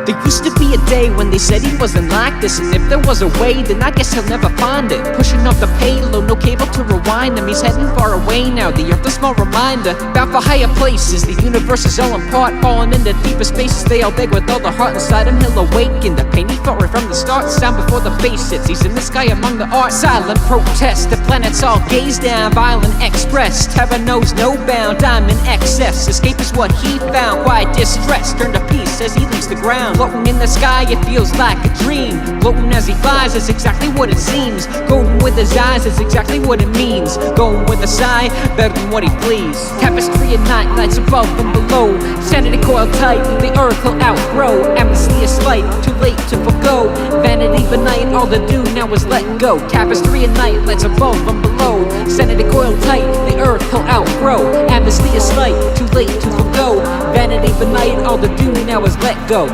There used to be a day when they said he wasn't like this, and if there was a way, then I guess he'll never find it. Pushing off the payload, no cable to rewind him. He's heading far away now, the earth a small reminder. Bound for higher places, the universe is all in part. Falling into deeper spaces, they all beg with all the heart inside him. He'll awaken the pain he felt right from the start. Sound before the bass hits, he's in the sky among the art. Silent protest, the planets all gaze down. Violent express, terror knows no bound. Diamond excess, escape is what he found. Quiet distress, turn to peace as he leaves the ground. Floating in the sky, it feels like a dream. Floating as he flies, that's exactly what it seems. Golden with his eyes, that's exactly what it means. Going with a sigh, better than what he please. Tapestry at night, lights above and below. Sanity coiled tight, the earth he'll outgrow. Amnesty is slight, too late to forgo. Vanity benign, all to do now is let go. Tapestry at night, lights above and below. Sanity coiled tight, the earth he'll outgrow. Amnesty is slight, too late to forgo. Vanity benign, all to do now is let go.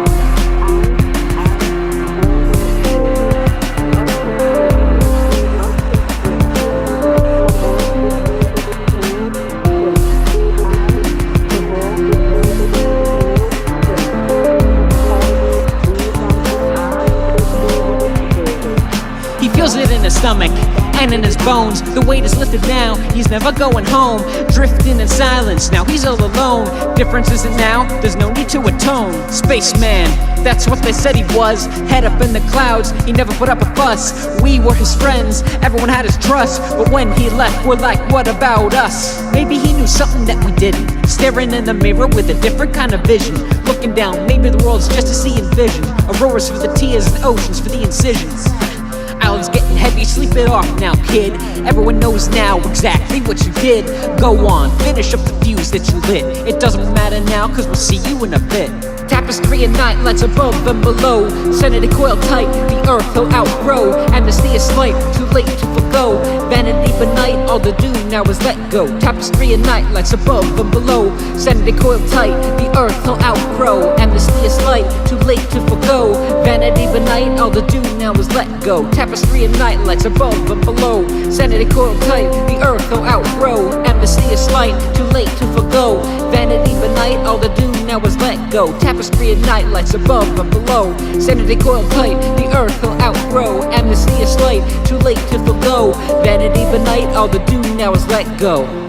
He feels it in his stomach and in his bones. The weight is lifted now, he's never going home. Drifting in silence, now he's all alone. Difference isn't now, there's no need to atone. Spaceman, that's what they said he was. Head up in the clouds, he never put up a fuss. We were his friends, everyone had his trust. But when he left, we're like, what about us? Maybe he knew something that we didn't. Staring in the mirror with a different kind of vision. Looking down, maybe the world's just a sea in vision. Auroras for the tears and oceans for the incisions. Island's getting heavy, sleep it off now, kid. Everyone knows now exactly what you did. Go on, finish up the fuse that you lit. It doesn't matter now, cause we'll see you in a bit. Tapestry at night, lights above and below. Sanity coiled tight, the earth he'll outgrow. Amnesty is slight, too late to forgo. Vanity benign, all to do now is let go. Tapestry at night, lights above and below. Sanity coiled tight, the earth he'll outgrow. Amnesty is slight, too late to forgo. Vanity benign, all to do now is let go. Tapestry at night, lights above and below. Sanity coiled tight, the earth he'll outgrow. Amnesty is slight, too late to forgo. Vanity benign, all to do now is let go. Tapestry at night, lights above and below. Sanity coiled tight, the earth he'll outgrow. Amnesty is slight, too late to forgo. Vanity benign, all to do now is let go.